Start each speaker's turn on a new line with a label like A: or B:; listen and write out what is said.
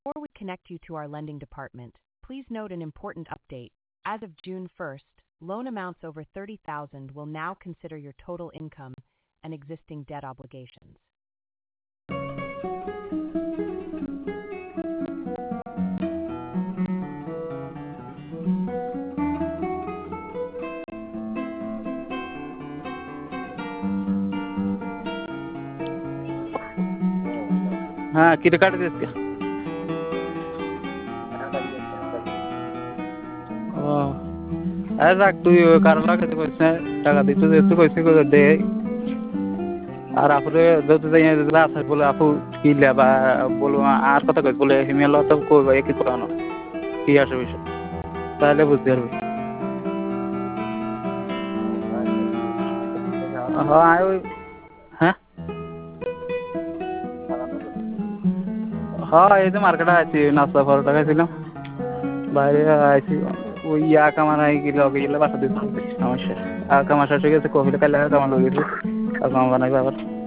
A: Before we connect you to our lending department, please note an important update. As of June 1st, loan amounts over 30,000 will now consider your total income and existing debt obligations.
B: हाँ किट काट दे इसका ऐसा तू कारवा के तो इसने टका दी तो इसको इसी को दे और आप रे दो तो ये रात है बोले आप की ले बा बोलो आर कत कइस बोले हिमेल तो को एक ही कोनो की आसे विषय তাহলে বুঝতে পারবি হ্যাঁ ওই হ্যাঁ হ্যাঁ এই যে মার্কেটে আছি নাস্তা পরোটা খাইছিলাম বাইরে আছি ওই ইয়া কামানাই গেলে গেলে বাসা দিতে সমস্যা আর কামা শেষ হয়ে গেছে কফিটা খাইলে কামা লগে গেছে আর কামা বানাইবে আবার